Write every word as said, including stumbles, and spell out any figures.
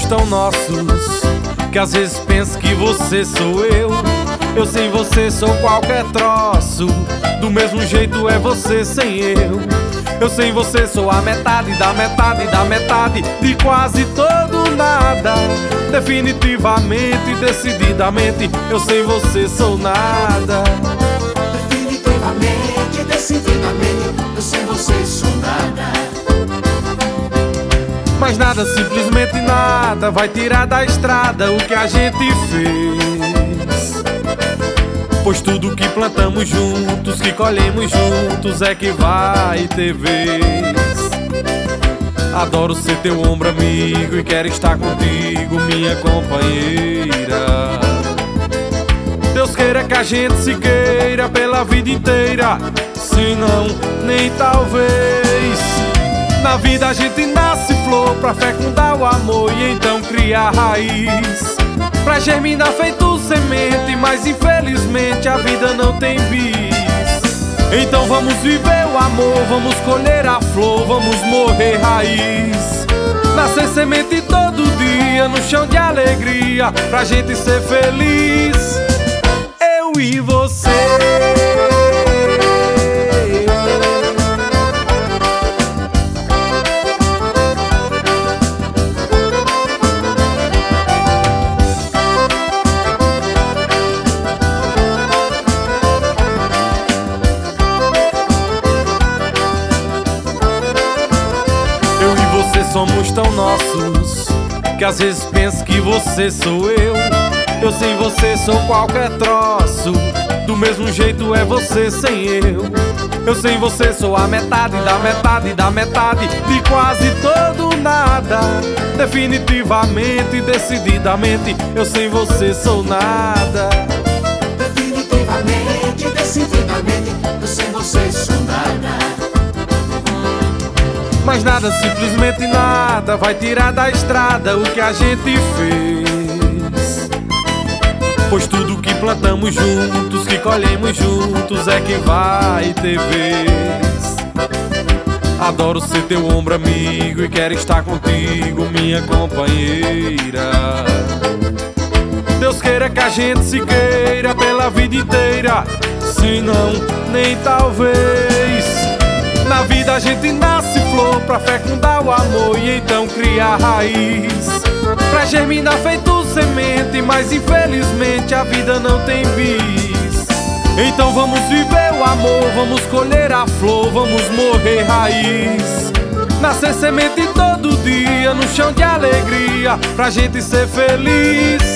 tão nossos que às vezes penso que você sou eu. Eu sem você sou qualquer troço, do mesmo jeito é você sem eu. Eu sem você sou a metade da metade da metade de quase todo nada. Definitivamente, decididamente, eu sem você sou nada. Definitivamente, decididamente, eu sem você sou nada. Mas nada, simplesmente nada, vai tirar da estrada o que a gente fez. Pois tudo que plantamos juntos, que colhemos juntos, é que vai ter vez. Adoro ser teu ombro amigo e quero estar contigo, minha companheira. Deus queira que a gente se queira pela vida inteira, se não, nem talvez. Na vida a gente nasce flor pra fecundar o amor e então criar raiz, pra germinar feito semente, mas infelizmente a vida não tem bis. Então vamos viver o amor, vamos colher a flor, vamos morrer raiz, nascer semente todo dia no chão de alegria, pra gente ser feliz, eu e você. Somos tão nossos que às vezes penso que você sou eu. Eu sem você sou qualquer troço, do mesmo jeito é você sem eu. Eu sem você sou a metade da metade da metade de quase todo nada. Definitivamente, decididamente, eu sem você sou nada. Definitivamente, decididamente, eu sem você sou nada. Mas nada, simplesmente nada, vai tirar da estrada o que a gente fez. Pois tudo que plantamos juntos, que colhemos juntos, é que vai ter vez. Adoro ser teu ombro amigo e quero estar contigo, minha companheira. Deus queira que a gente se queira pela vida inteira, se não, nem talvez. Na vida a gente nasce flor pra fecundar o amor e então criar raiz, pra germinar feito semente, mas infelizmente a vida não tem bis. Então vamos viver o amor, vamos colher a flor, vamos morrer raiz, nascer semente todo dia no chão de alegria, pra gente ser feliz,